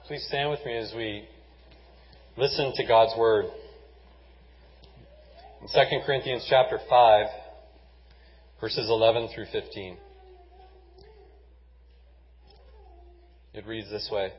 Please stand with me as we listen to God's Word. In 2 Corinthians chapter 5, verses 11 through 15. It reads this way.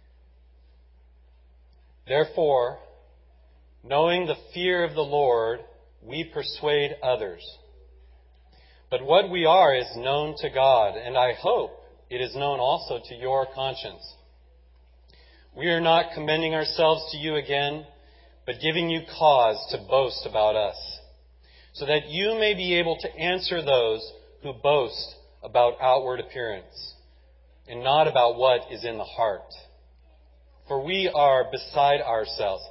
Therefore, knowing the fear of the Lord, we persuade others. But what we are is known to God, and I hope it is known also to your conscience. We are not commending ourselves to you again, but giving you cause to boast about us, so that you may be able to answer those who boast about outward appearance, and not about what is in the heart. For if we are beside ourselves,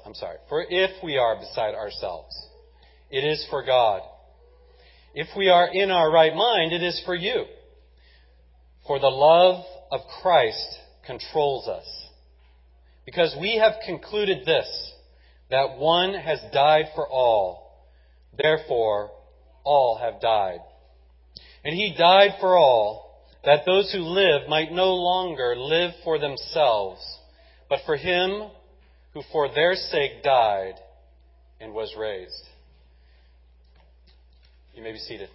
it is for God. If we are in our right mind, it is for you. For the love of Christ controls us. Because we have concluded this, that one has died for all. Therefore, all have died. And he died for all, that those who live might no longer live for themselves, but for him who for their sake died and was raised. You may be seated.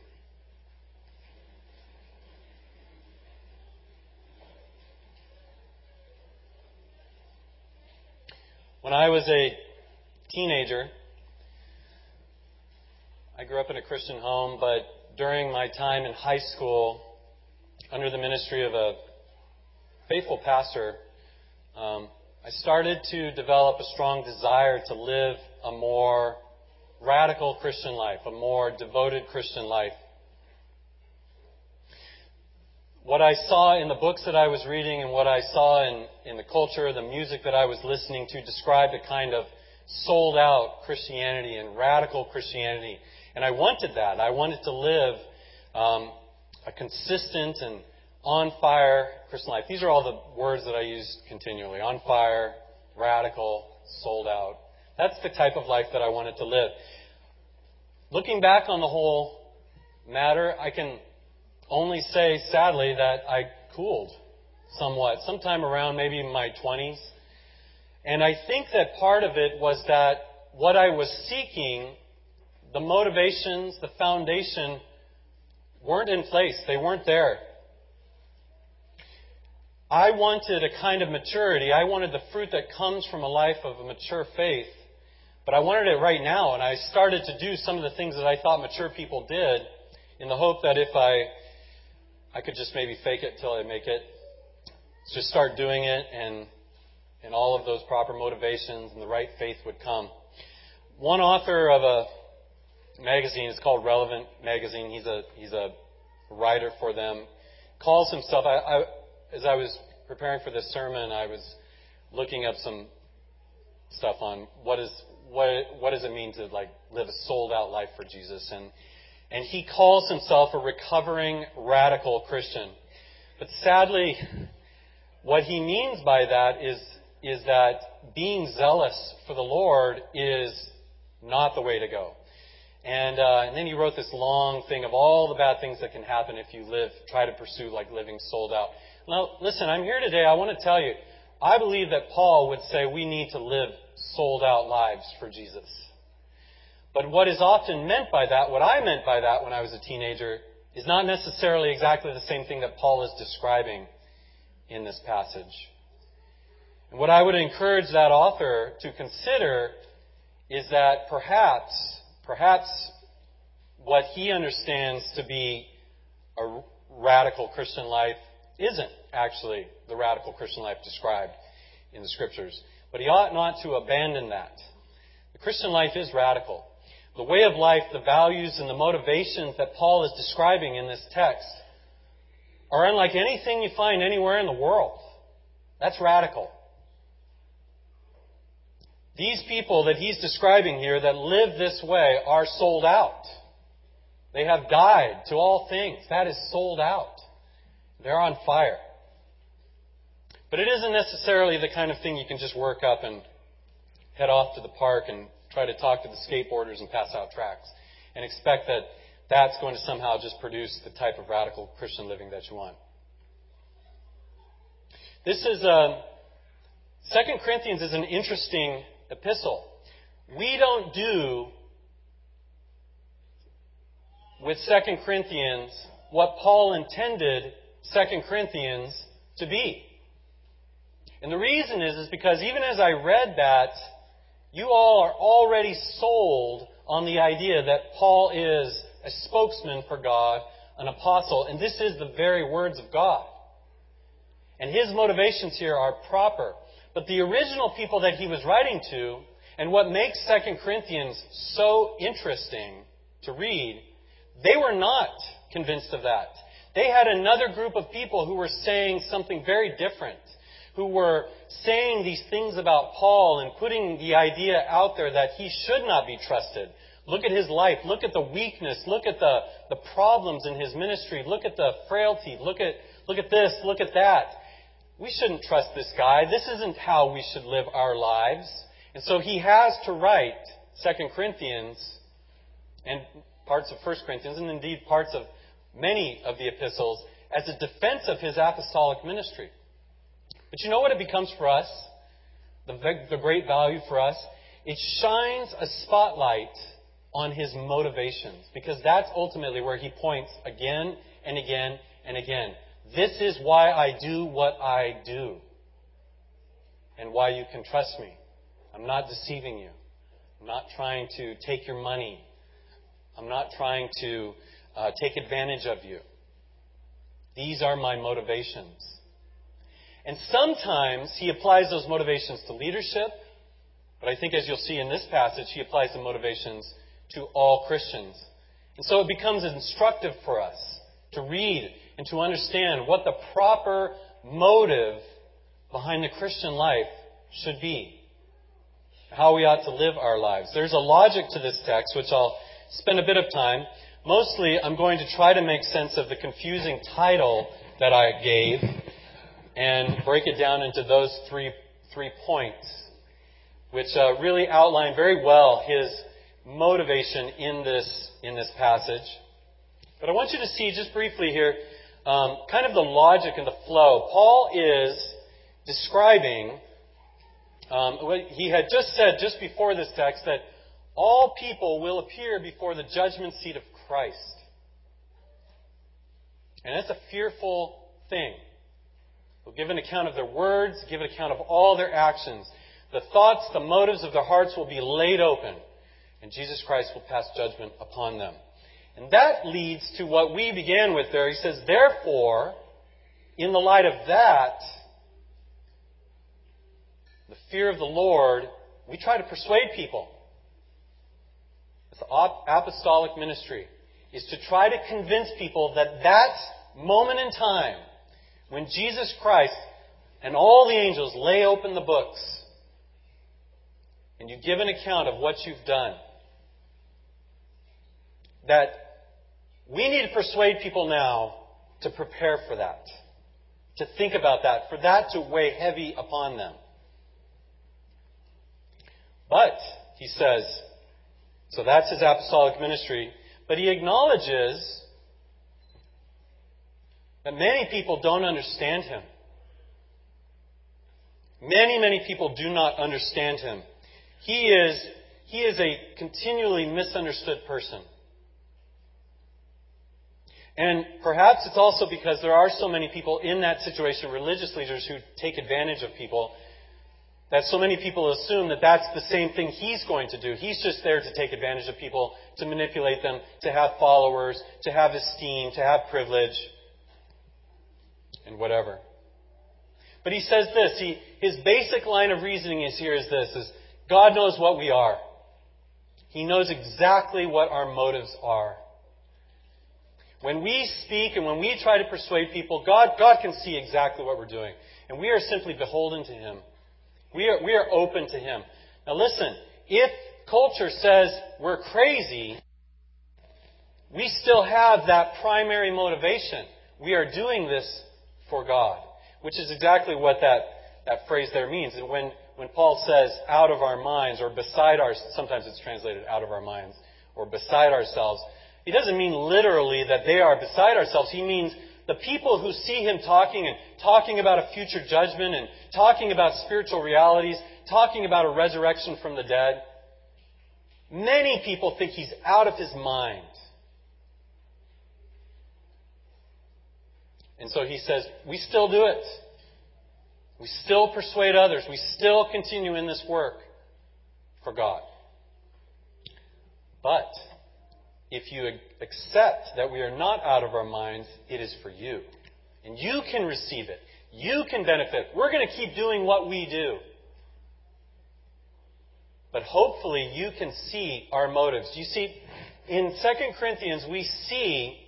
When I was a teenager, I grew up in a Christian home, but during my time in high school, under the ministry of a faithful pastor, I started to develop a strong desire to live a more radical Christian life, a more devoted Christian life. What I saw in the books that I was reading and what I saw in the culture, the music that I was listening to described a kind of sold-out Christianity and radical Christianity. And I wanted that. I wanted to live a consistent and on-fire Christian life. These are all the words that I use continually. On fire, radical, sold out. That's the type of life that I wanted to live. Looking back on the whole matter, I can only say, sadly, that I cooled somewhat, sometime around maybe my 20s. And I think that part of it was that what I was seeking, the motivations, the foundation, weren't in place. They weren't there. I wanted a kind of maturity. I wanted the fruit that comes from a life of a mature faith. But I wanted it right now. And I started to do some of the things that I thought mature people did in the hope that if I could just maybe fake it till I make it. Just start doing it and all of those proper motivations and the right faith would come. One author of a magazine, it's called Relevant Magazine, he's a writer for them, calls himself, as I was preparing for this sermon, I was looking up some stuff on what does it mean to live a sold out life for Jesus, and he calls himself a recovering radical Christian. But sadly, what he means by that is that being zealous for the Lord is not the way to go. And then he wrote this long thing of all the bad things that can happen if you try to pursue living sold out. Now, listen, I'm here today. I want to tell you, I believe that Paul would say we need to live sold out lives for Jesus. But what is often meant by that, what I meant by that when I was a teenager, is not necessarily exactly the same thing that Paul is describing in this passage. And what I would encourage that author to consider is that perhaps what he understands to be a radical Christian life isn't actually the radical Christian life described in the Scriptures. But he ought not to abandon that. The Christian life is radical. The way of life, the values and the motivations that Paul is describing in this text are unlike anything you find anywhere in the world. That's radical. These people that he's describing here that live this way are sold out. They have died to all things. That is sold out. They're on fire. But it isn't necessarily the kind of thing you can just work up and head off to the park and try to talk to the skateboarders and pass out tracts and expect that that's going to somehow just produce the type of radical Christian living that you want. This is 2 Corinthians is an interesting epistle. We don't do with 2 Corinthians what Paul intended 2 Corinthians to be. And the reason is because even as I read that, you all are already sold on the idea that Paul is a spokesman for God, an apostle, and this is the very words of God. And his motivations here are proper. But the original people that he was writing to, and what makes 2 Corinthians so interesting to read, they were not convinced of that. They had another group of people who were saying something very different, who were saying these things about Paul and putting the idea out there that he should not be trusted. Look at his life. Look at the weakness. Look at the problems in his ministry. Look at the frailty. Look at this. Look at that. We shouldn't trust this guy. This isn't how we should live our lives. And so he has to write 2 Corinthians and parts of 1 Corinthians and indeed parts of many of the epistles as a defense of his apostolic ministry. But you know what it becomes for us? The great value for us? It shines a spotlight on his motivations, because that's ultimately where he points again and again and again. This is why I do what I do, and why you can trust me. I'm not deceiving you. I'm not trying to take your money. I'm not trying to take advantage of you. These are my motivations. And sometimes he applies those motivations to leadership, but I think as you'll see in this passage, he applies the motivations to all Christians. And so it becomes instructive for us to read and to understand what the proper motive behind the Christian life should be. How we ought to live our lives. There's a logic to this text, which I'll spend a bit of time. Mostly, I'm going to try to make sense of the confusing title that I gave and break it down into those three points, which really outline very well his motivation in this passage. But I want you to see just briefly here kind of the logic and the flow. Paul is describing what he had just said just before this text, that all people will appear before the judgment seat of Christ. And that's a fearful thing. They'll give an account of their words, give an account of all their actions. The thoughts, the motives of their hearts will be laid open, and Jesus Christ will pass judgment upon them. And that leads to what we began with there. He says, therefore, in the light of that, the fear of the Lord, we try to persuade people. It's apostolic ministry, is to try to convince people that that moment in time, when Jesus Christ and all the angels lay open the books, and you give an account of what you've done, that we need to persuade people now to prepare for that, to think about that, for that to weigh heavy upon them. But, he says, so that's his apostolic ministry, but he acknowledges that many people don't understand him. Many people do not understand him. He is a continually misunderstood person. And perhaps it's also because there are so many people in that situation, religious leaders who take advantage of people, that so many people assume that that's the same thing he's going to do. He's just there to take advantage of people, to manipulate them, to have followers, to have esteem, to have privilege, and whatever. But he says this, his basic line of reasoning is God knows what we are. He knows exactly what our motives are. When we speak and when we try to persuade people, God can see exactly what we're doing. And we are simply beholden to Him. We are open to Him. Now listen, if culture says we're crazy, we still have that primary motivation. We are doing this for God. Which is exactly what that phrase there means. And when Paul says out of our minds or beside our, sometimes it's translated out of our minds or beside ourselves, he doesn't mean literally that they are beside ourselves. He means The people who see him talking about a future judgment and talking about spiritual realities, talking about a resurrection from the dead, many people think he's out of his mind. And so he says, we still do it. We still persuade others. We still continue in this work for God. But if you accept that we are not out of our minds, it is for you. And you can receive it. You can benefit. We're going to keep doing what we do. But hopefully you can see our motives. You see, in 2 Corinthians, we see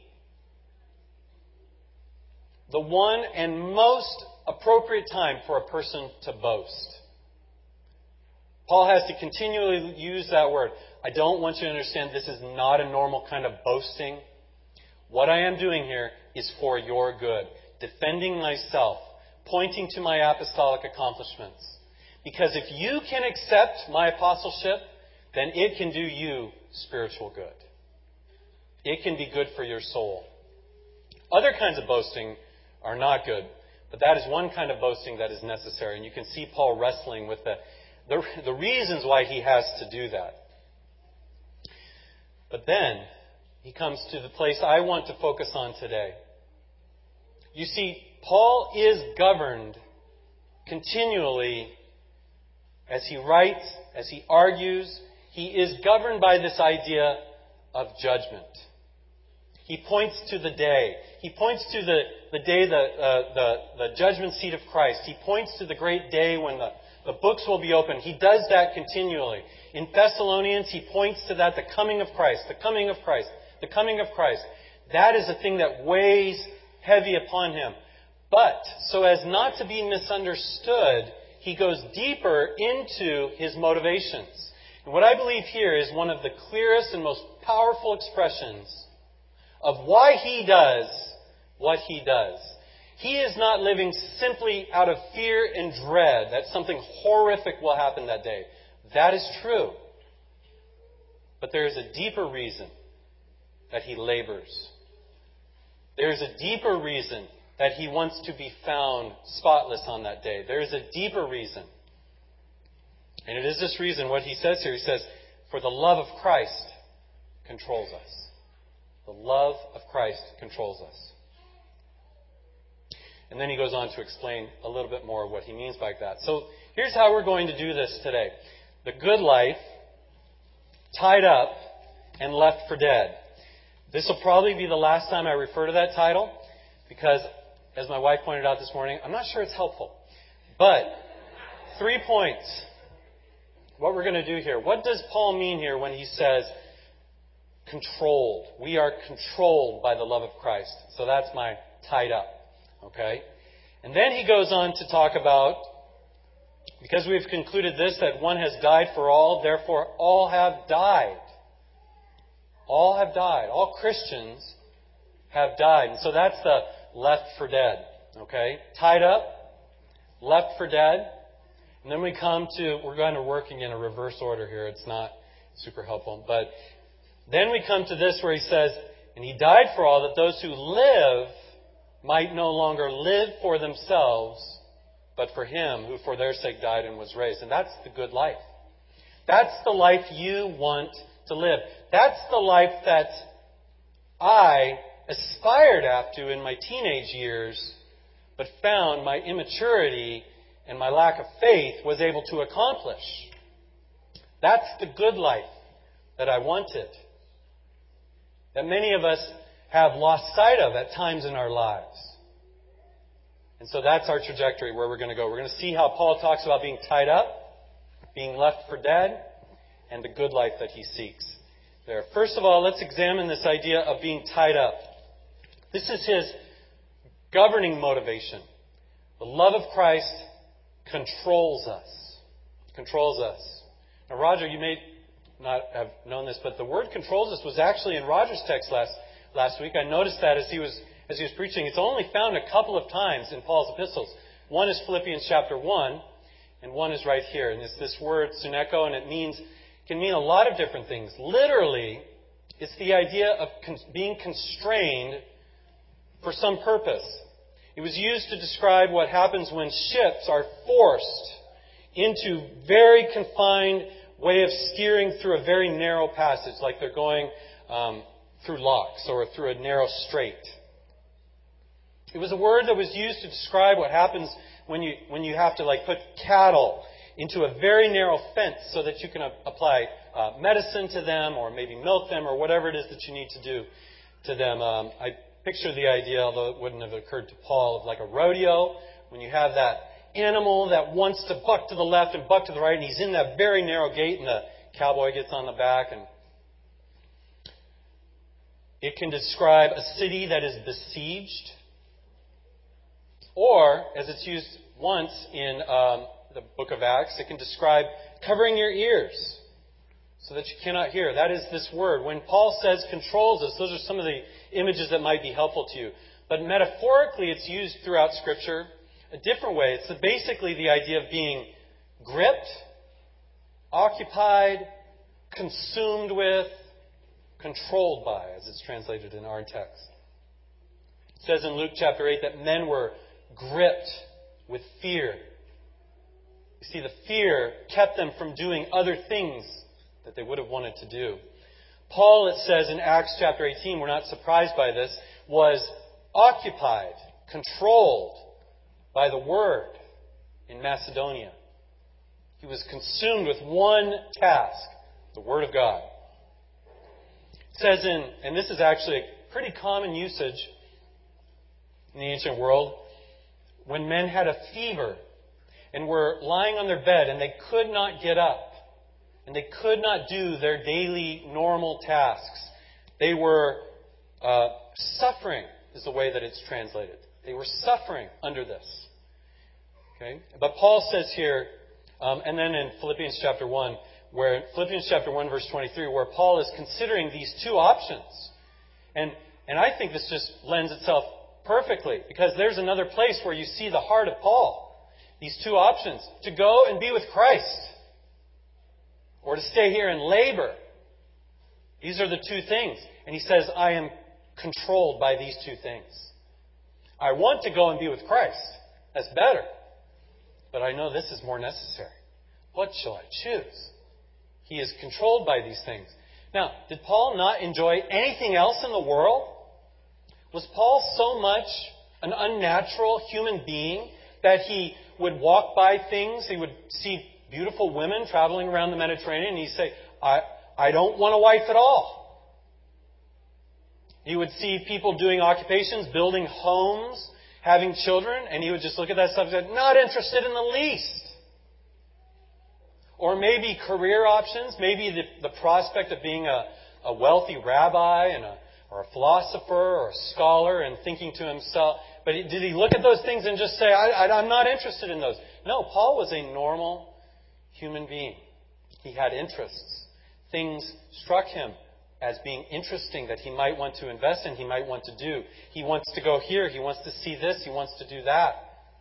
the one and most appropriate time for a person to boast. Paul has to continually use that word. I don't want you to understand this is not a normal kind of boasting. What I am doing here is for your good. Defending myself. Pointing to my apostolic accomplishments. Because if you can accept my apostleship, then it can do you spiritual good. It can be good for your soul. Other kinds of boasting are not good. But that is one kind of boasting that is necessary. And you can see Paul wrestling with the reasons why he has to do that. But then he comes to the place I want to focus on today. You see, Paul is governed continually as he writes, as he argues. He is governed by this idea of judgment. He points to the day. He points to the day, the judgment seat of Christ. He points to the great day when the books will be opened. He does that continually. In Thessalonians, he points to that, the coming of Christ, the coming of Christ, the coming of Christ. That is a thing that weighs heavy upon him. But, so as not to be misunderstood, he goes deeper into his motivations. And what I believe here is one of the clearest and most powerful expressions of why he does what he does. He is not living simply out of fear and dread that something horrific will happen that day. That is true. But there is a deeper reason that he labors. There is a deeper reason that he wants to be found spotless on that day. There is a deeper reason. And it is this reason, what he says here. He says, for the love of Christ controls us. The love of Christ controls us. And then he goes on to explain a little bit more what he means by that. So here's how we're going to do this today. The good life, tied up, and left for dead. This will probably be the last time I refer to that title, because, as my wife pointed out this morning, I'm not sure it's helpful. But 3 points. What we're going to do here. What does Paul mean here when he says controlled? We are controlled by the love of Christ. So that's my tied up. Okay? And then he goes on to talk about, because we've concluded this, that one has died for all, therefore all have died. All have died. All Christians have died. And so that's the left for dead. Okay? Tied up, left for dead. And then we come to, we're going to work in a reverse order here. It's not super helpful. But then we come to this where he says, and he died for all, that those who live might no longer live for themselves, but for him who for their sake died and was raised. And that's the good life. That's the life you want to live. That's the life that I aspired after in my teenage years, but found my immaturity and my lack of faith was able to accomplish. That's the good life that I wanted, that many of us have lost sight of at times in our lives. And so that's our trajectory where we're going to go. We're going to see how Paul talks about being tied up, being left for dead, and the good life that he seeks there. First of all, let's examine this idea of being tied up. This is his governing motivation. The love of Christ controls us. Controls us. Now, Roger, you may not have known this, but the word controls us was actually in Roger's text last week. I noticed that as he was preaching. It's only found a couple of times in Paul's epistles. One is Philippians chapter 1, and one is right here. And it's this word, suneko, and it can mean a lot of different things. Literally, it's the idea of being constrained for some purpose. It was used to describe what happens when ships are forced into very confined way of steering through a very narrow passage, like they're going through locks or through a narrow strait. It was a word that was used to describe what happens when you have to put cattle into a very narrow fence so that you can apply medicine to them or maybe milk them or whatever it is that you need to do to them. I picture the idea, although it wouldn't have occurred to Paul, of like a rodeo, when you have that animal that wants to buck to the left and buck to the right, and he's in that very narrow gate, and the cowboy gets on the back. And it can describe a city that is besieged, or, as it's used once in the book of Acts, it can describe covering your ears so that you cannot hear. That is this word. When Paul says controls us, those are some of the images that might be helpful to you. But metaphorically, it's used throughout Scripture a different way. It's basically the idea of being gripped, occupied, consumed with, controlled by, as it's translated in our text. It says in Luke chapter 8 that men were gripped with fear. You see, the fear kept them from doing other things that they would have wanted to do. Paul, it says in Acts chapter 18, we're not surprised by this, was occupied, controlled by the Word in Macedonia. He was consumed with one task, the Word of God. It says and this is actually a pretty common usage in the ancient world, when men had a fever and were lying on their bed and they could not get up and they could not do their daily normal tasks. They were suffering, is the way that it's translated. They were suffering under this. Okay? But Paul says here, and then in Philippians chapter 1, Philippians chapter 1 verse 23, where Paul is considering these two options. And I think this just lends itself perfectly, because there's another place where you see the heart of Paul. These two options, to go and be with Christ, or to stay here and labor. These are the two things. And he says, I am controlled by these two things. I want to go and be with Christ. That's better. But I know this is more necessary. What shall I choose? He is controlled by these things. Now, did Paul not enjoy anything else in the world? Was Paul so much an unnatural human being that he would walk by things, he would see beautiful women traveling around the Mediterranean, and he'd say, I don't want a wife at all. He would see people doing occupations, building homes, having children, and he would just look at that stuff and say, not interested in the least. Or maybe career options, maybe the prospect of being a wealthy rabbi or a philosopher or a scholar, and thinking to himself, but did he look at those things and just say, I'm not interested in those? No, Paul was a normal human being. He had interests. Things struck him as being interesting that he might want to invest in, he might want to do. He wants to go here, he wants to see this, he wants to do that.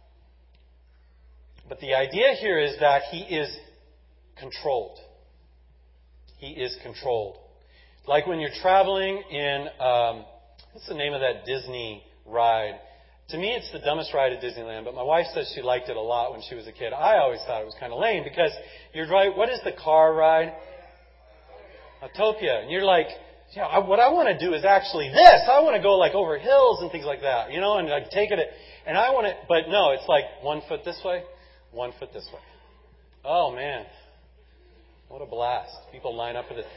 But the idea here is that he is controlled. He is controlled. Like when you're traveling in, what's the name of that Disney ride? To me, it's the dumbest ride at Disneyland, but my wife says she liked it a lot when she was a kid. I always thought it was kind of lame because you're right. What is the car ride? Autopia. And you're like, what I want to do is actually this. I want to go over hills and things like that, and take it. And I want to, but no, it's like 1 foot this way, 1 foot this way. Oh man, what a blast! People line up with it.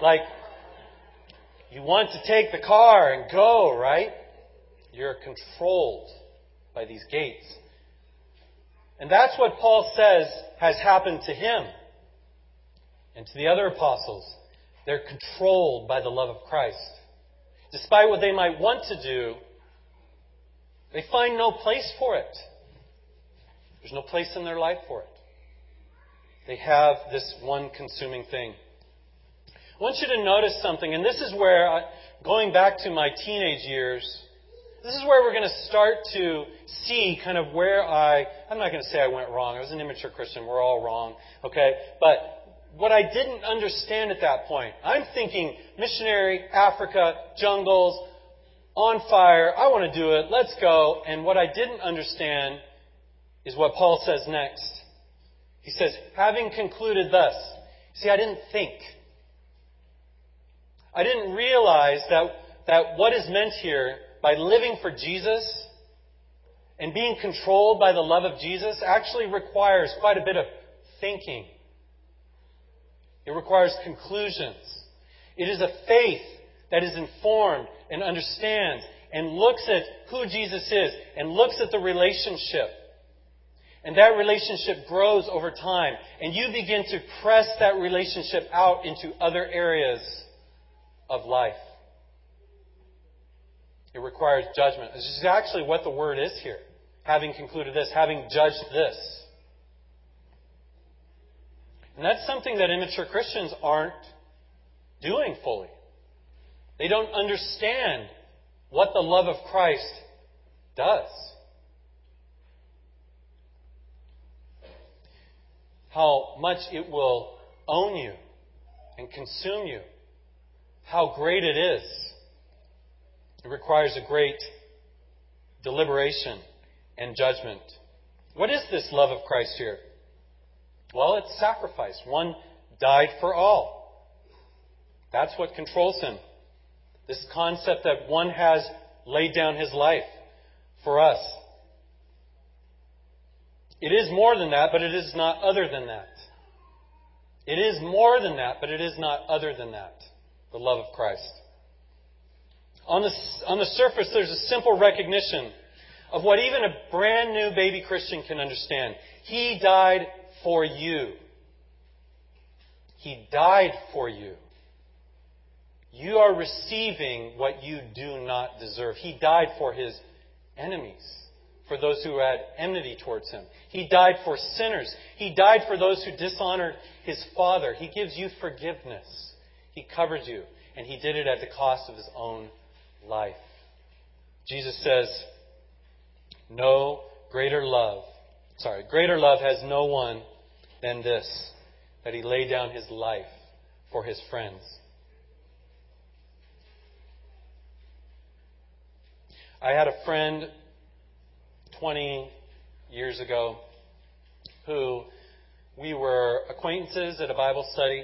You want to take the car and go, right? You're controlled by these gates. And that's what Paul says has happened to him and to the other apostles. They're controlled by the love of Christ. Despite what they might want to do, they find no place for it. There's no place in their life for it. They have this one consuming thing. I want you to notice something, and this is where, going back to my teenage years, this is where we're going to start to see kind of where I'm not going to say I went wrong. I was an immature Christian. We're all wrong. Okay? But what I didn't understand at that point, I'm thinking missionary, Africa, jungles, on fire. I want to do it. Let's go. And what I didn't understand is what Paul says next. He says, having concluded thus. See, I didn't think. I didn't realize that what is meant here by living for Jesus and being controlled by the love of Jesus actually requires quite a bit of thinking. It requires conclusions. It is a faith that is informed and understands and looks at who Jesus is and looks at the relationship. And that relationship grows over time. And you begin to press that relationship out into other areas of life. It requires judgment. This is actually what the word is here. Having concluded this, having judged this. And that's something that immature Christians aren't doing fully. They don't understand what the love of Christ does. How much it will own you and consume you. How great it is. It requires a great deliberation and judgment. What is this love of Christ here? Well, it's sacrifice. One died for all. That's what controls him. This concept that one has laid down his life for us. It is more than that, but it is not other than that. It is more than that, but it is not other than that. The love of Christ. On the surface, there's a simple recognition of what even a brand new baby Christian can understand. He died for you. He died for you. You are receiving what you do not deserve. He died for his enemies, for those who had enmity towards him. He died for sinners. He died for those who dishonored his Father. He gives you forgiveness. He covers you. And he did it at the cost of his own life. Jesus says, greater love has no one than this, that he laid down his life for his friends. I had a friend 20 years ago who we were acquaintances at a Bible study,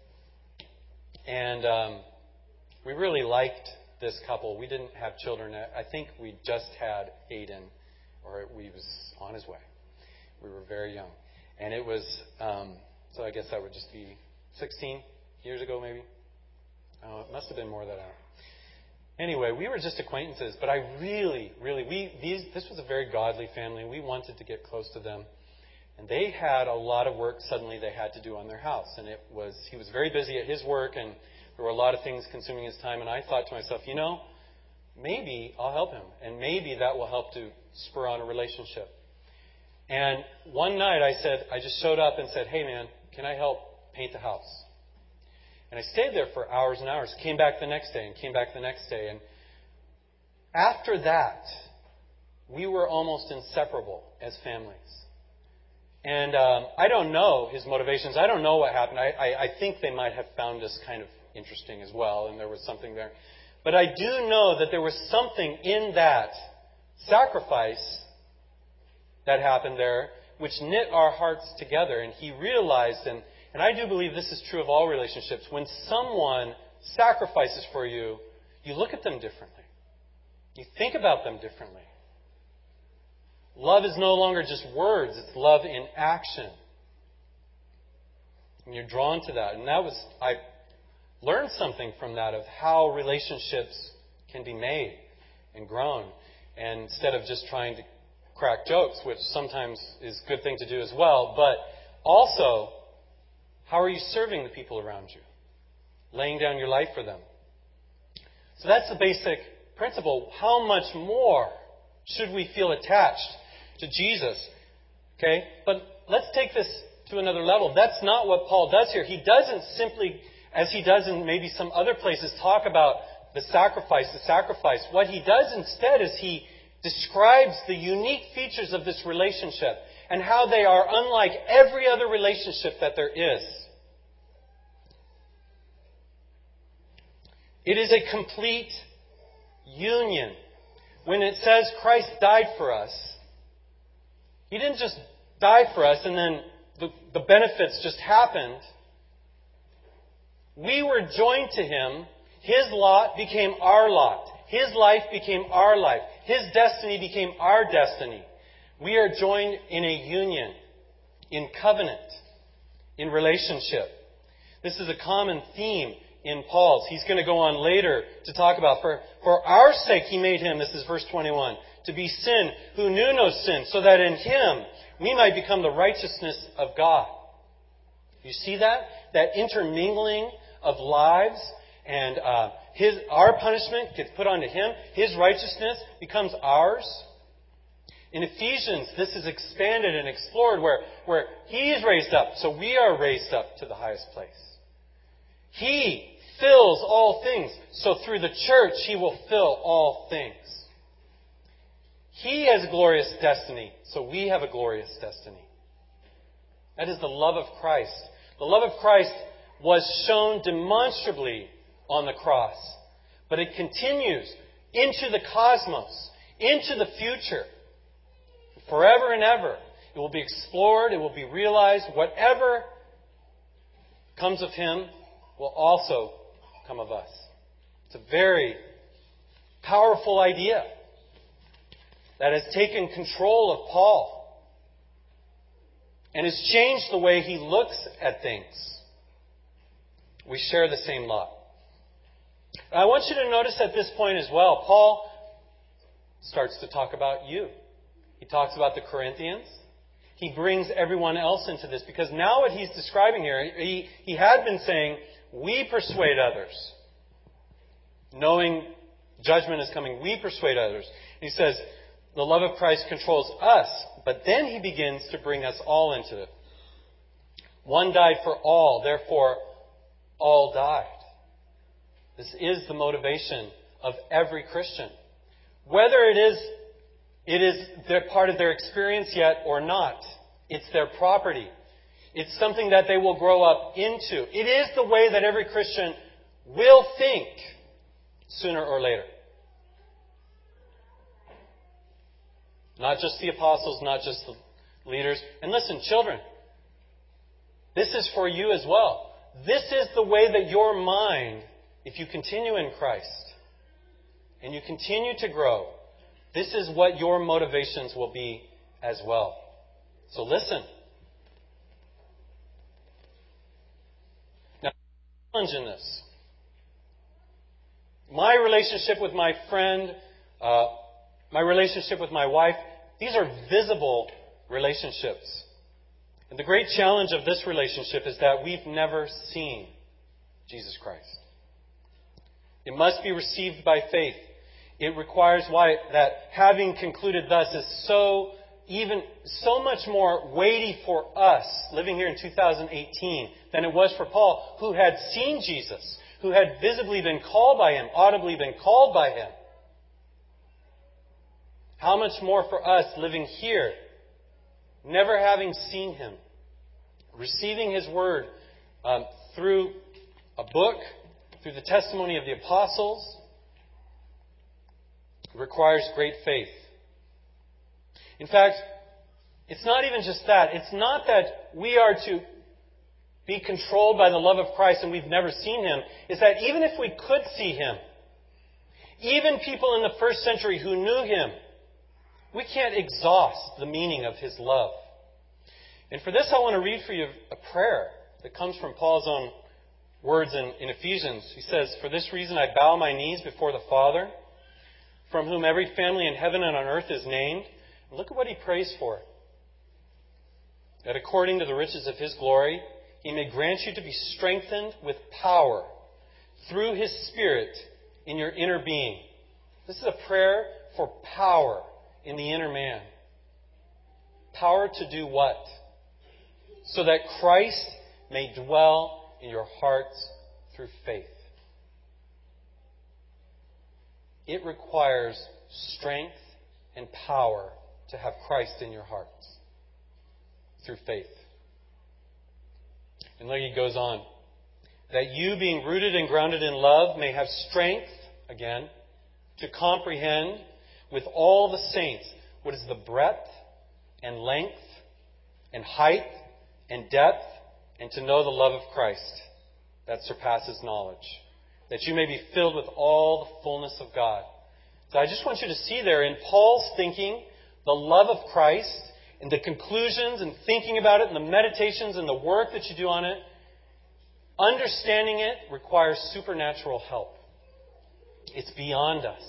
and we really liked this couple. We didn't have children. I think we just had Aiden, or he was on his way. We were very young. And it was, so I guess that would just be 16 years ago maybe. It must have been more than that. Anyway, we were just acquaintances, but I really, this was a very godly family. We wanted to get close to them. And they had a lot of work suddenly they had to do on their house. And he was very busy at his work, and there were a lot of things consuming his time. And I thought to myself, maybe I'll help him. And maybe that will help to spur on a relationship. And one night I just showed up and said, hey man, can I help paint the house? And I stayed there for hours and hours, came back the next day and came back the next day. And after that, we were almost inseparable as families. And I don't know his motivations. I don't know what happened. I think they might have found us kind of interesting as well, and there was something there. But I do know that there was something in that sacrifice that happened there which knit our hearts together. And he realized, and I do believe this is true of all relationships, when someone sacrifices for you, you look at them differently. You think about them differently. Love is no longer just words, it's love in action. And you're drawn to that. And I learned something from that of how relationships can be made and grown. And instead of just trying to crack jokes, which sometimes is a good thing to do as well, but also, how are you serving the people around you? Laying down your life for them. So that's the basic principle. How much more should we feel attached to Jesus? Okay? But let's take this to another level. That's not what Paul does here. He doesn't simply, as he does in maybe some other places, talk about the sacrifice. What he does instead is he describes the unique features of this relationship and how they are unlike every other relationship that there is. It is a complete union. When it says Christ died for us, He didn't just die for us and then the benefits just happened. We were joined to Him. His lot became our lot. His life became our life. His destiny became our destiny. We are joined in a union, in covenant, in relationship. This is a common theme in Paul's. He's going to go on later to talk about, for our sake He made Him, this is verse 21, to be sin who knew no sin, so that in Him we might become the righteousness of God. You see that? That intermingling of lives, and our punishment gets put onto Him. His righteousness becomes ours. In Ephesians, this is expanded and explored where He is raised up, so we are raised up to the highest place. He fills all things, so through the church He will fill all things. He has a glorious destiny, so we have a glorious destiny. That is the love of Christ. The love of Christ was shown demonstrably on the cross, but it continues into the cosmos, into the future. Forever and ever. It will be explored. It will be realized. Whatever comes of Him will also come of us. It's a very powerful idea that has taken control of Paul and has changed the way he looks at things. We share the same lot. I want you to notice at this point as well, Paul starts to talk about you. He talks about the Corinthians. He brings everyone else into this because now what he's describing here, he had been saying, we persuade others. Knowing judgment is coming, we persuade others. And he says, the love of Christ controls us. But then he begins to bring us all into it. One died for all, therefore all died. This is the motivation of every Christian. Whether it is their part of their experience yet or not. It's their property. It's something that they will grow up into. It is the way that every Christian will think sooner or later. Not just the apostles, not just the leaders. And listen, children, this is for you as well. This is the way that your mind, if you continue in Christ and you continue to grow, this is what your motivations will be as well. So listen. Now, challenge in this. My relationship with my friend, my relationship with my wife, these are visible relationships. And the great challenge of this relationship is that we've never seen Jesus Christ. It must be received by faith. It requires that having concluded thus is so much more weighty for us living here in 2018 than it was for Paul, who had seen Jesus, who had visibly been called by Him, audibly been called by Him. How much more for us living here, never having seen Him, receiving His Word through a book, through the testimony of the apostles. It requires great faith. In fact, it's not even just that. It's not that we are to be controlled by the love of Christ and we've never seen Him. It's that even if we could see Him, even people in the first century who knew Him, we can't exhaust the meaning of His love. And for this, I want to read for you a prayer that comes from Paul's own words in Ephesians. He says, "For this reason I bow my knees before the Father, from whom every family in heaven and on earth is named." And look at what he prays for. "That according to the riches of His glory, He may grant you to be strengthened with power through His Spirit in your inner being." This is a prayer for power in the inner man. Power to do what? So that Christ may dwell in your hearts through faith. It requires strength and power to have Christ in your hearts through faith. And look, he goes on. "That you, being rooted and grounded in love, may have strength," again, to comprehend with all the saints what is the breadth and length and height and depth, and to know the love of Christ that surpasses knowledge, that you may be filled with all the fullness of God. So I just want you to see there in Paul's thinking, the love of Christ, and the conclusions and thinking about it, and the meditations and the work that you do on it. Understanding it requires supernatural help. It's beyond us.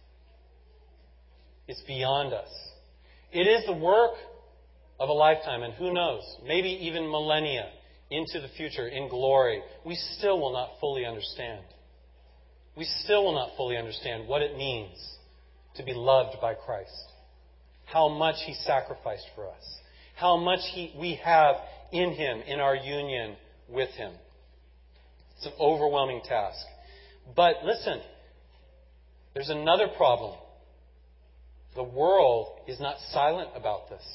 It's beyond us. It is the work of a lifetime, and who knows, maybe even millennia into the future in glory. We still will not fully understand. We still will not fully understand what it means to be loved by Christ. How much He sacrificed for us. How much we have in Him, in our union with Him. It's an overwhelming task. But listen, there's another problem. The world is not silent about this.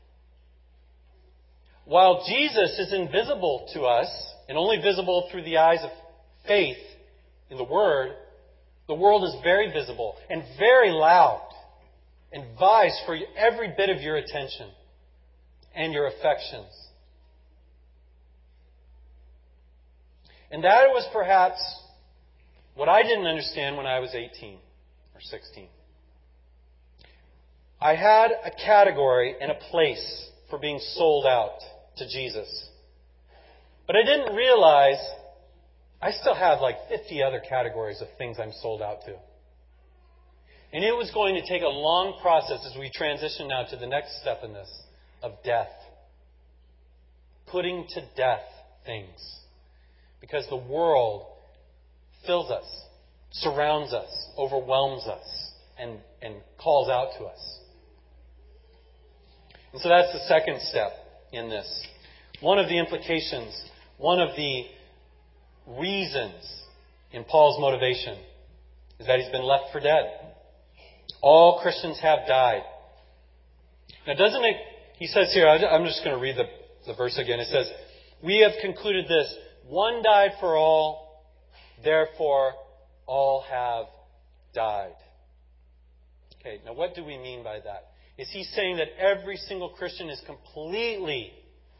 While Jesus is invisible to us, and only visible through the eyes of faith in the Word, the world is very visible and very loud and vies for every bit of your attention and your affections. And that was perhaps what I didn't understand when I was 18 or 16. I had a category and a place for being sold out to Jesus. But I didn't realize I still have like 50 other categories of things I'm sold out to. And it was going to take a long process as we transition now to the next step in this, of death. Putting to death things. Because the world fills us, surrounds us, overwhelms us, and calls out to us. And so that's the second step in this. One of the implications, one of the reasons in Paul's motivation is that he's been left for dead. All Christians have died. Now doesn't it, he says here, I'm just going to read the verse again. It says, we have concluded this, one died for all, therefore all have died. Okay, now what do we mean by that? Is he saying that every single Christian is completely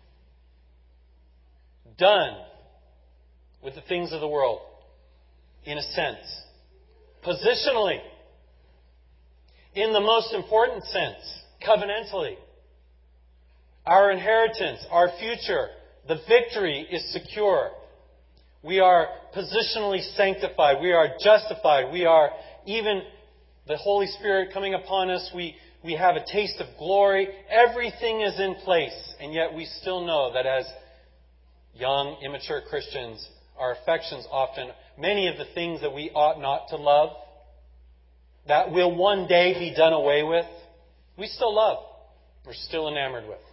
done with the things of the world? In a sense. Positionally. In the most important sense. Covenantally. Our inheritance, our future, the victory is secure. We are positionally sanctified. We are justified. We are even the Holy Spirit coming upon us. We have a taste of glory. Everything is in place. And yet we still know that as young, immature Christians, our affections often, many of the things that we ought not to love, that will one day be done away with, we still love. We're still enamored with.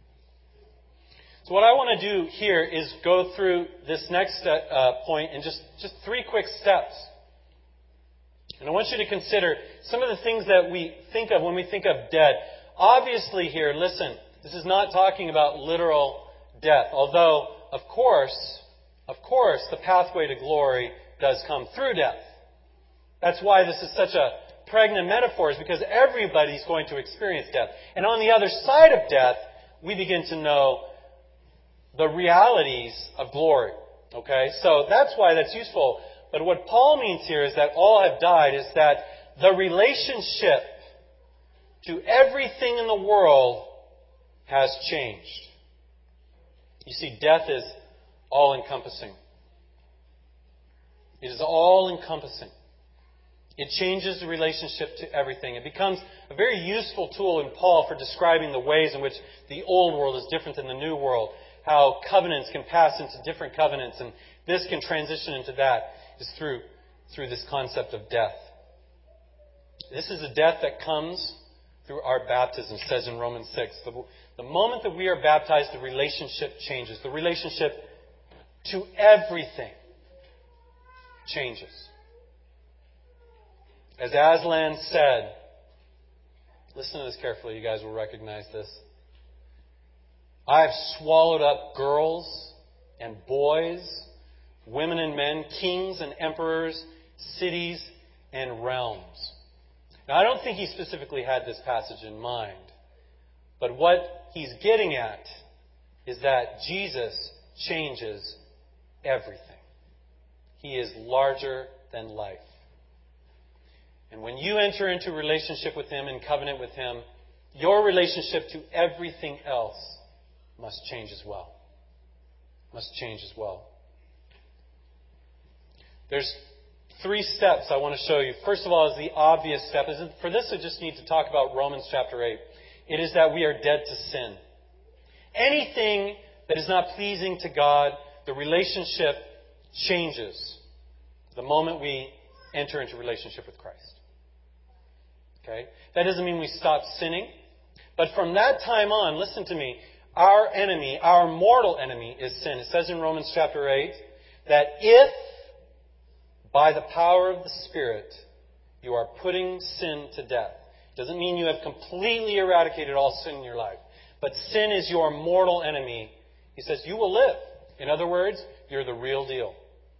So what I want to do here is go through this next point in just 3 quick steps. And I want you to consider some of the things that we think of when we think of death. Obviously here, listen, this is not talking about literal death. Although, of course, the pathway to glory does come through death. That's why this is such a pregnant metaphor, is because everybody's going to experience death. And on the other side of death, we begin to know the realities of glory. Okay? So that's why that's useful. But what Paul means here is that all have died, is that the relationship to everything in the world has changed. You see, death is all-encompassing. It is all-encompassing. It changes the relationship to everything. It becomes a very useful tool in Paul for describing the ways in which the old world is different than the new world. How covenants can pass into different covenants, and this can transition into that, is through this concept of death. This is a death that comes through our baptism, it says in Romans 6. The moment that we are baptized, the relationship changes. The relationship to everything changes. As Aslan said, listen to this carefully, you guys will recognize this. I have swallowed up girls and boys, women and men, kings and emperors, cities and realms. Now, I don't think he specifically had this passage in mind. But what he's getting at is that Jesus changes everything. He is larger than life. And when you enter into relationship with Him and covenant with Him, your relationship to everything else must change as well. Must change as well. There's 3 steps I want to show you. First of all is the obvious step. For this, I just need to talk about Romans chapter 8. It is that we are dead to sin. Anything that is not pleasing to God, the relationship changes the moment we enter into relationship with Christ. Okay? That doesn't mean we stop sinning. But from that time on, listen to me, our enemy, our mortal enemy is sin. It says in Romans chapter 8 that if by the power of the Spirit you are putting sin to death. It doesn't mean you have completely eradicated all sin in your life. But sin is your mortal enemy. He says you will live. In other words, you're the real deal.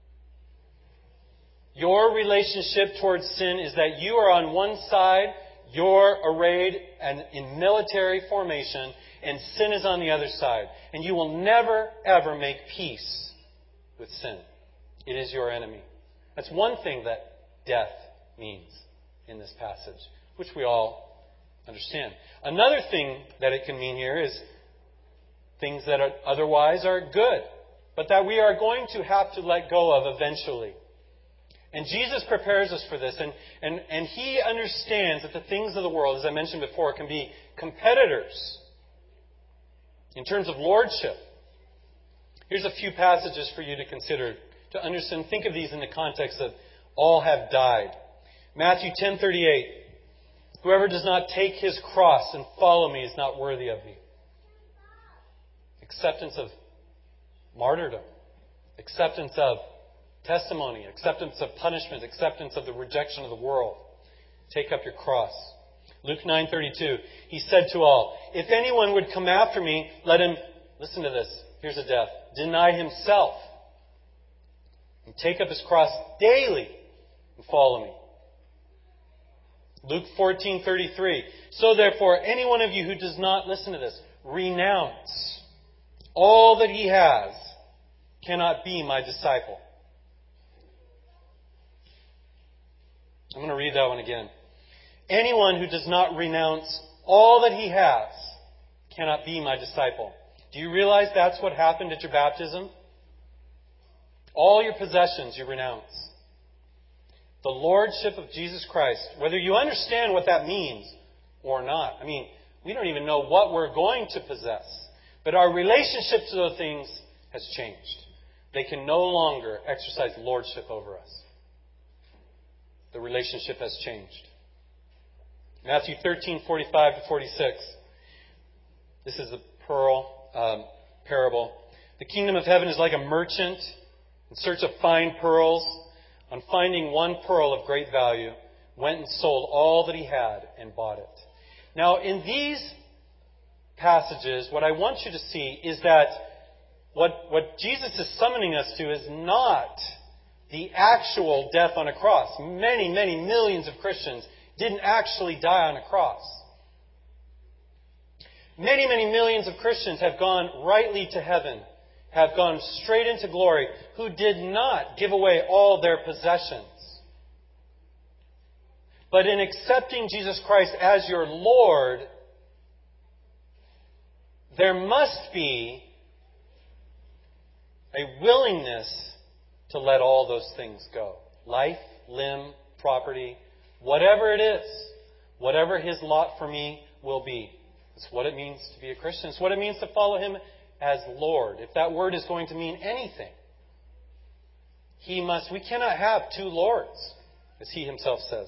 Your relationship towards sin is that you are on one side, you're arrayed and in military formation, and sin is on the other side. And you will never, ever make peace with sin. It is your enemy. That's one thing that death means in this passage, which we all understand. Another thing that it can mean here is things that otherwise are good, but that we are going to have to let go of eventually. And Jesus prepares us for this, and He understands that the things of the world, as I mentioned before, can be competitors in terms of lordship. Here's a few passages for you to consider, to understand. Think of these in the context of all have died. Matthew 10:38. Whoever does not take his cross and follow me is not worthy of me. Acceptance of martyrdom. Acceptance of testimony. Acceptance of punishment. Acceptance of the rejection of the world. Take up your cross. Luke 9:32. He said to all, if anyone would come after me, let him, listen to this, here's a death, deny himself and take up his cross daily and follow me. Luke 14:33. So therefore, any one of you who does not, listen to this, renounce all that he has cannot be my disciple. I'm going to read that one again. Anyone who does not renounce all that he has cannot be my disciple. Do you realize that's what happened at your baptism? All your possessions you renounce. The Lordship of Jesus Christ, whether you understand what that means or not. I mean, we don't even know what we're going to possess. But our relationship to those things has changed. They can no longer exercise lordship over us. The relationship has changed. Matthew 13:45-46. This is the parable. The kingdom of heaven is like a merchant in search of fine pearls. On finding one pearl of great value, went and sold all that he had and bought it. Now, in these passages, what I want you to see is that what Jesus is summoning us to is not the actual death on a cross. Many, many millions of Christians didn't actually die on a cross. Many, many millions of Christians have gone rightly to heaven, have gone straight into glory, who did not give away all their possessions. But in accepting Jesus Christ as your Lord, there must be a willingness to let all those things go. Life, limb, property, whatever it is, whatever His lot for me will be. It's what it means to be a Christian. It's what it means to follow Him as Lord. If that word is going to mean anything, we cannot have two Lords, as He Himself says.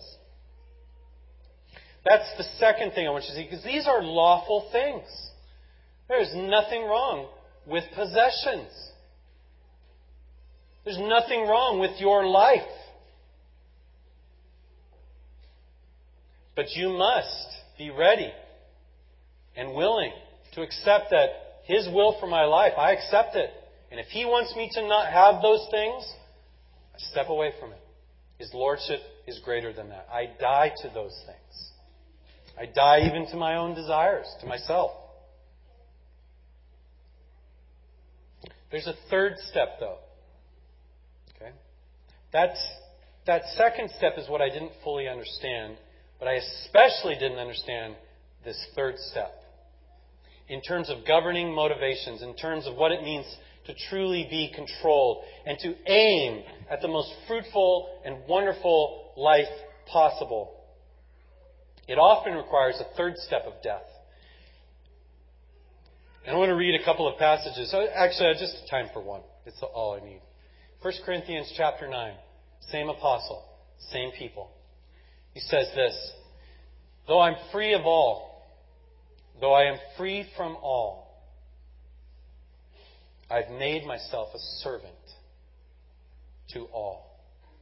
That's the second thing I want you to see, because these are lawful things. There's nothing wrong with possessions. There's nothing wrong with your life. But you must be ready and willing to accept that His will for my life, I accept it. And if He wants me to not have those things, I step away from it. His Lordship is greater than that. I die to those things. I die even to my own desires, to myself. There's a third step, though. Okay? That second step is what I didn't fully understand, but I especially didn't understand this third step. In terms of governing motivations, in terms of what it means to truly be controlled and to aim at the most fruitful and wonderful life possible. It often requires a third step of death. And I want to read a couple of passages. Actually, just time for one. It's all I need. 1 Corinthians chapter 9. Same apostle. Same people. He says this. Though I'm free of all, though I am free from all, I've made myself a servant to all,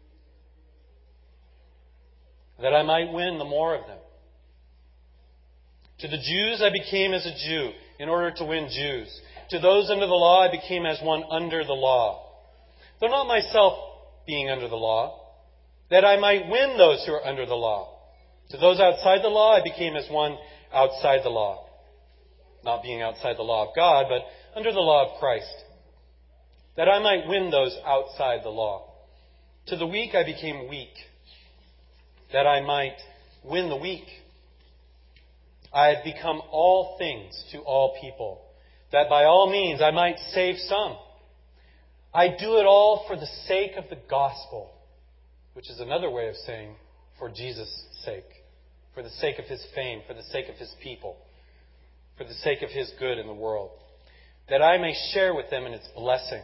that I might win the more of them. To the Jews I became as a Jew in order to win Jews. To those under the law I became as one under the law, though not myself being under the law, that I might win those who are under the law. To those outside the law I became as one outside the law, not being outside the law of God, but under the law of Christ, that I might win those outside the law. To the weak I became weak, that I might win the weak. I have become all things to all people, that by all means I might save some. I do it all for the sake of the gospel, which is another way of saying for Jesus' sake, for the sake of His fame, for the sake of His people, for the sake of His good in the world, that I may share with them in its blessings.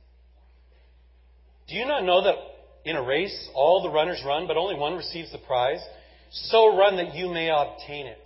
Do you not know that in a race all the runners run, but only one receives the prize? So run that you may obtain it.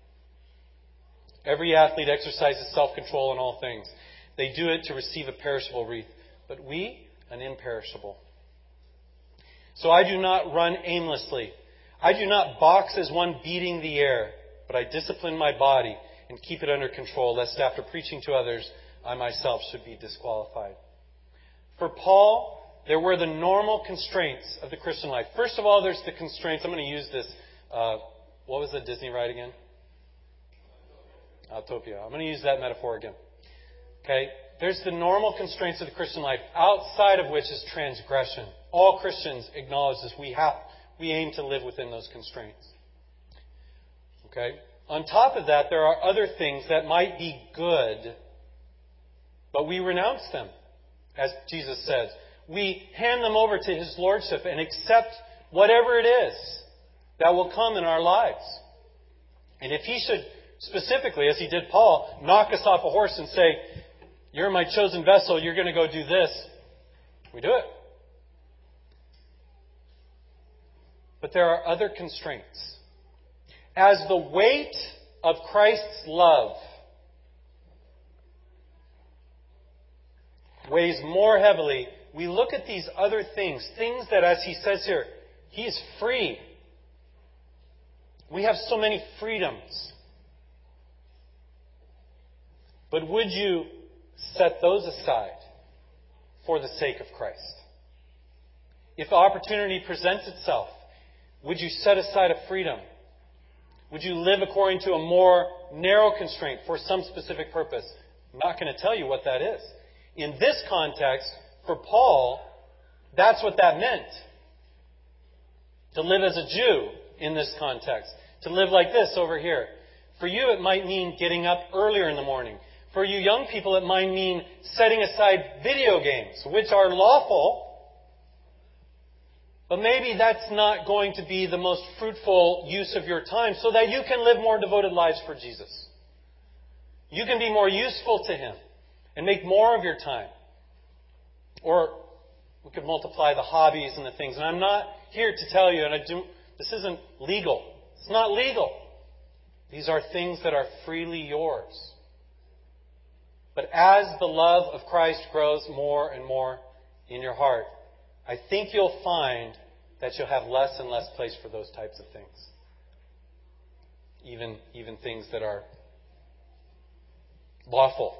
Every athlete exercises self-control in all things. They do it to receive a perishable wreath, but we an imperishable. So I do not run aimlessly. I do not box as one beating the air, but I discipline my body and keep it under control, lest after preaching to others, I myself should be disqualified. For Paul, there were the normal constraints of the Christian life. First of all, there's the constraints. I'm going to use this. What was the Disney ride again? Autopia. I'm going to use that metaphor again. Okay? There's the normal constraints of the Christian life, outside of which is transgression. All Christians acknowledge this. We aim to live within those constraints. Okay? On top of that, there are other things that might be good, but we renounce them, as Jesus says. We hand them over to His Lordship and accept whatever it is that will come in our lives. And if He should specifically, as He did Paul, knock us off a horse and say, "You're my chosen vessel, you're going to go do this," we do it. But there are other constraints. As the weight of Christ's love weighs more heavily, we look at these other things that, as he says here, He is free. We have so many freedoms. But would you set those aside for the sake of Christ? If the opportunity presents itself, would you set aside a freedom? Would you live according to a more narrow constraint for some specific purpose? I'm not going to tell you what that is. In this context, for Paul, that's what that meant. To live as a Jew in this context. To live like this over here. For you, it might mean getting up earlier in the morning. For you young people, it might mean setting aside video games, which are lawful. But maybe that's not going to be the most fruitful use of your time so that you can live more devoted lives for Jesus. You can be more useful to Him and make more of your time. Or we could multiply the hobbies and the things. And I'm not here to tell you, this isn't legal. It's not legal. These are things that are freely yours. But as the love of Christ grows more and more in your heart, I think you'll find that you'll have less and less place for those types of things. Even things that are lawful.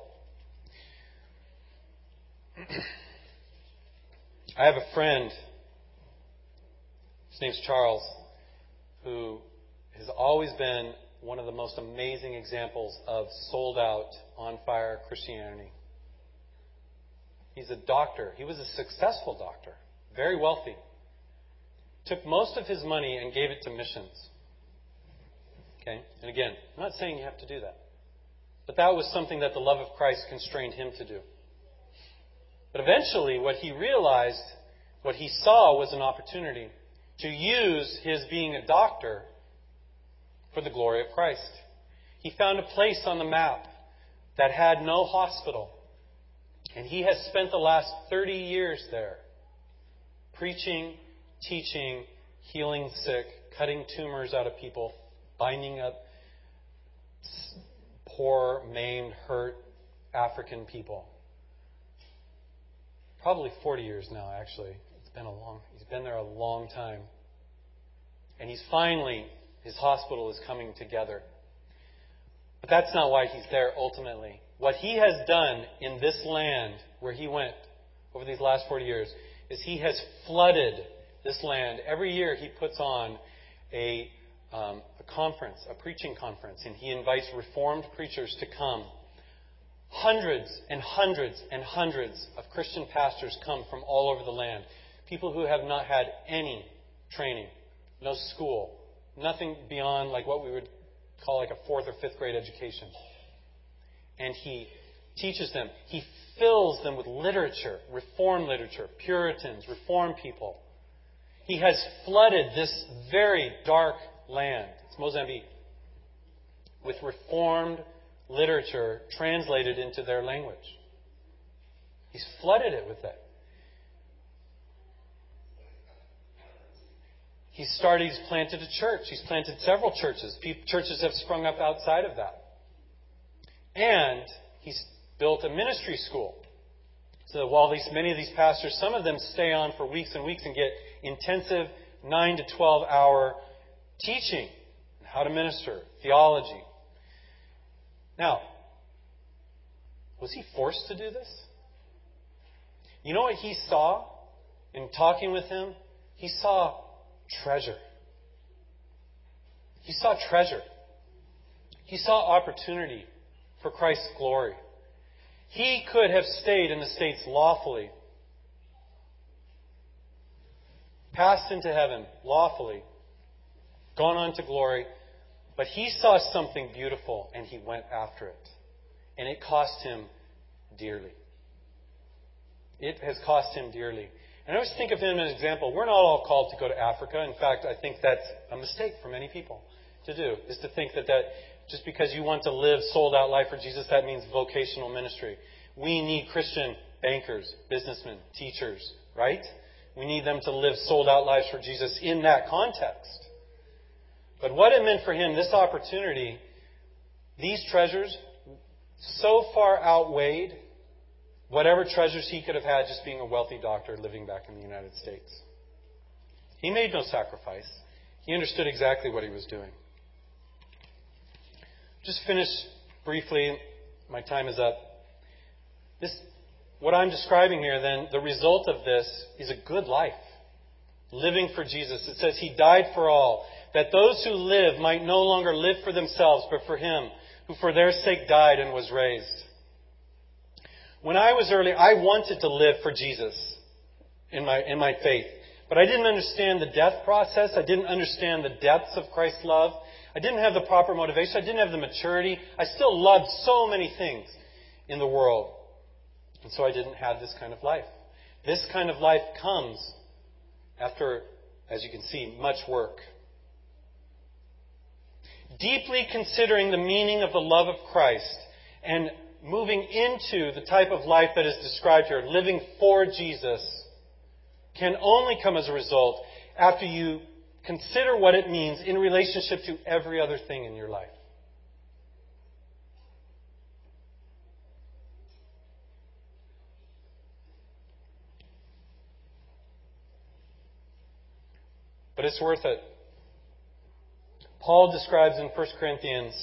I have a friend. His name's Charles, who has always been one of the most amazing examples of sold out, on fire Christianity. He's a doctor. He was a successful doctor, very wealthy. Took most of his money and gave it to missions. Okay? And again, I'm not saying you have to do that. But that was something that the love of Christ constrained him to do. But eventually, what he realized, what he saw was an opportunity to use his being a doctor for the glory of Christ. He found a place on the map that had no hospital. And he has spent the last 30 years there, preaching, teaching, healing sick, cutting tumors out of people, binding up poor, maimed, hurt African people. Probably 40 years now, actually. He's been there a long time. And his hospital is coming together. But that's not why he's there ultimately. What he has done in this land where he went over these last 40 years is he has flooded this land. Every year he puts on a conference, a preaching conference, and he invites Reformed preachers to come. Hundreds and hundreds and hundreds of Christian pastors come from all over the land. People who have not had any training, no school, nothing beyond like what we would call like a 4th or 5th grade education. And he teaches them. He fills them with literature, Reformed literature, Puritans, Reformed people. He has flooded this very dark land, it's Mozambique, with Reformed literature translated into their language. He's flooded it with that. He's planted a church. He's planted several churches. Churches have sprung up outside of that. And he's built a ministry school. So that while many of these pastors, some of them stay on for weeks and weeks and get intensive 9 to 12 hour teaching, how to minister, theology. Now, was he forced to do this? You know what he saw in talking with him? He saw treasure. He saw treasure. He saw opportunity for Christ's glory. He could have stayed in the States lawfully, passed into heaven lawfully, gone on to glory, but he saw something beautiful and he went after it. And it cost him dearly. It has cost him dearly. And I always think of him as an example. We're not all called to go to Africa. In fact, I think that's a mistake for many people to do, is to think that just because you want to live sold-out life for Jesus, that means vocational ministry. We need Christian bankers, businessmen, teachers, right? We need them to live sold-out lives for Jesus in that context. But what it meant for him, this opportunity, these treasures, so far outweighed whatever treasures he could have had just being a wealthy doctor living back in the United States. He made no sacrifice. He understood exactly what he was doing. Just finish briefly. My time is up. What I'm describing here, then, the result of this is a good life. Living for Jesus. It says He died for all, that those who live might no longer live for themselves, but for Him, who for their sake died and was raised. When I was early, I wanted to live for Jesus in my faith. But I didn't understand the death process. I didn't understand the depths of Christ's love. I didn't have the proper motivation. I didn't have the maturity. I still loved so many things in the world. And so I didn't have this kind of life. This kind of life comes after, as you can see, much work. Deeply considering the meaning of the love of Christ and moving into the type of life that is described here, living for Jesus, can only come as a result after you consider what it means in relationship to every other thing in your life. But it's worth it. Paul describes in 1 Corinthians,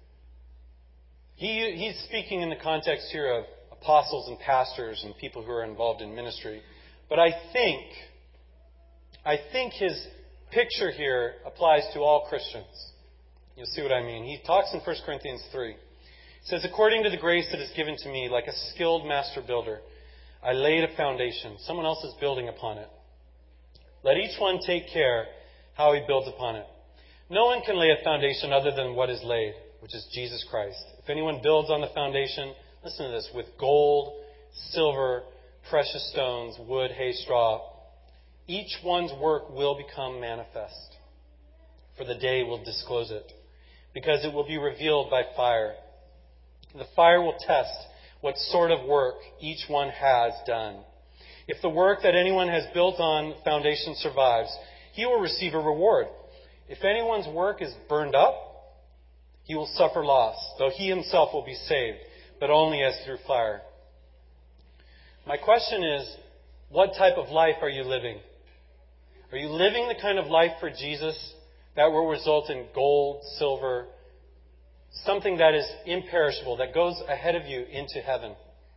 he's speaking in the context here of apostles and pastors and people who are involved in ministry. But I think his picture here applies to all Christians. You'll see what I mean. He talks in 1 Corinthians 3. It says, according to the grace that is given to me, like a skilled master builder, I laid a foundation. Someone else is building upon it. Let each one take care how he builds upon it. No one can lay a foundation other than what is laid, which is Jesus Christ. If anyone builds on the foundation, listen to this, with gold, silver, precious stones, wood, hay, straw, each one's work will become manifest, for the day will disclose it, because it will be revealed by fire. The fire will test what sort of work each one has done. If the work that anyone has built on the foundation survives, he will receive a reward. If anyone's work is burned up, he will suffer loss, though he himself will be saved, but only as through fire. My question is, what type of life are you living? Are you living the kind of life for Jesus that will result in gold, silver, something that is imperishable, that goes ahead of you into heaven?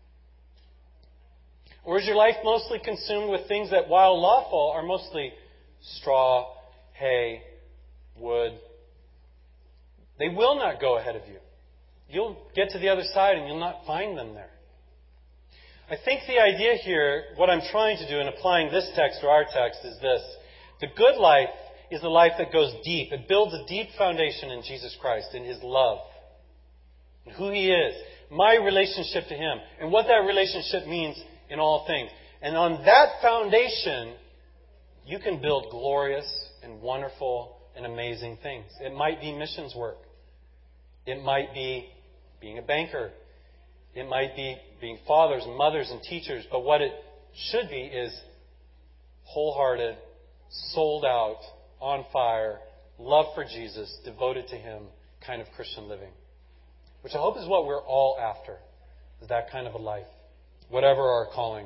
Or is your life mostly consumed with things that, while lawful, are mostly straw, hay, wood? They will not go ahead of you. You'll get to the other side and you'll not find them there. I think the idea here, what I'm trying to do in applying this text to our text, is this. The good life is the life that goes deep. It builds a deep foundation in Jesus Christ, in His love, and who He is, my relationship to Him, and what that relationship means in all things. And on that foundation, you can build glorious and wonderful and amazing things. It might be missions work. It might be being a banker. It might be being fathers and mothers and teachers. But what it should be is wholehearted, sold out, on fire, love for Jesus, devoted to Him kind of Christian living. Which I hope is what we're all after, is that kind of a life, whatever our calling.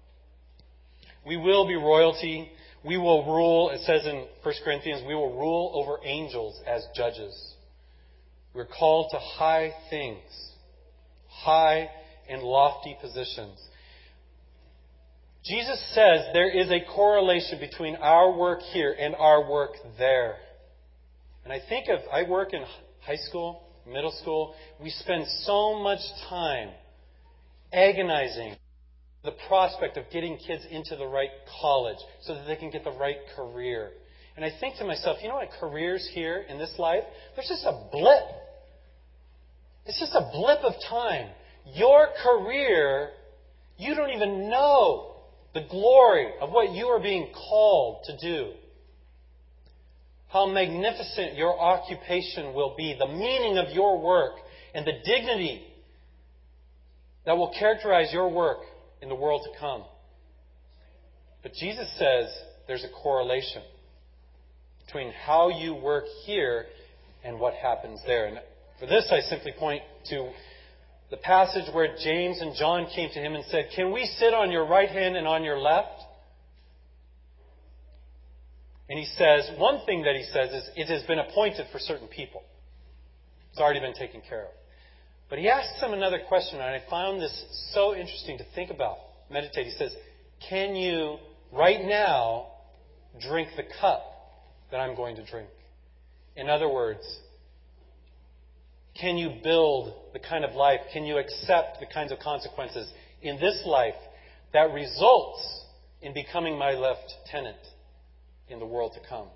We will be royalty. We will rule, it says in 1 Corinthians, we will rule over angels as judges. We're called to high things, high and lofty positions. Jesus says there is a correlation between our work here and our work there. And I work in high school, middle school. We spend so much time agonizing the prospect of getting kids into the right college so that they can get the right career. And I think to myself, you know what, careers here in this life, there's just a blip. It's just a blip of time. Your career, you don't even know the glory of what you are being called to do. How magnificent your occupation will be, the meaning of your work, and the dignity that will characterize your work in the world to come. But Jesus says there's a correlation between how you work here and what happens there. And for this, I simply point to the passage where James and John came to Him and said, "Can we sit on your right hand and on your left?" And He says, one thing that He says is, it has been appointed for certain people. It's already been taken care of. But He asks them another question, and I found this so interesting to think about, meditate. He says, can you, right now, drink the cup that I'm going to drink? In other words, can you build the kind of life, can you accept the kinds of consequences in this life that results in becoming my lieutenant in the world to come?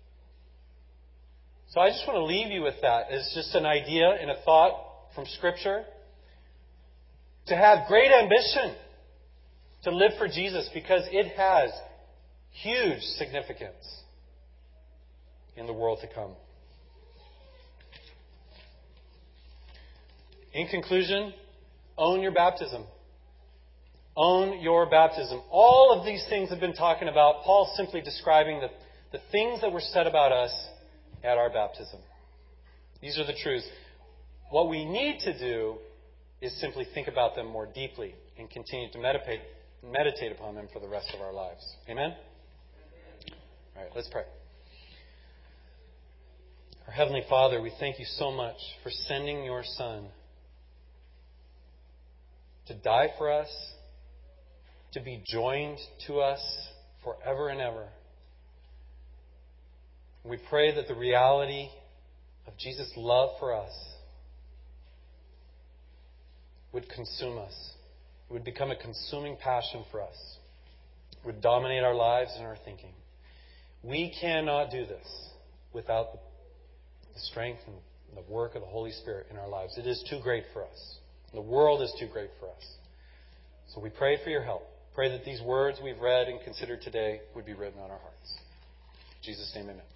So I just want to leave you with that as just an idea and a thought from Scripture. To have great ambition to live for Jesus, because it has huge significance in the world to come. In conclusion, own your baptism. Own your baptism. All of these things have been talking about. Paul's simply describing the things that were said about us at our baptism. These are the truths. What we need to do is simply think about them more deeply and continue to meditate upon them for the rest of our lives. Amen? All right, let's pray. Our Heavenly Father, we thank You so much for sending Your Son to die for us, to be joined to us forever and ever. We pray that the reality of Jesus' love for us would consume us. It would become a consuming passion for us. It would dominate our lives and our thinking. We cannot do this without the strength and the work of the Holy Spirit in our lives. It is too great for us. The world is too great for us. So we pray for your help. Pray that these words we've read and considered today would be written on our hearts. In Jesus' name, amen.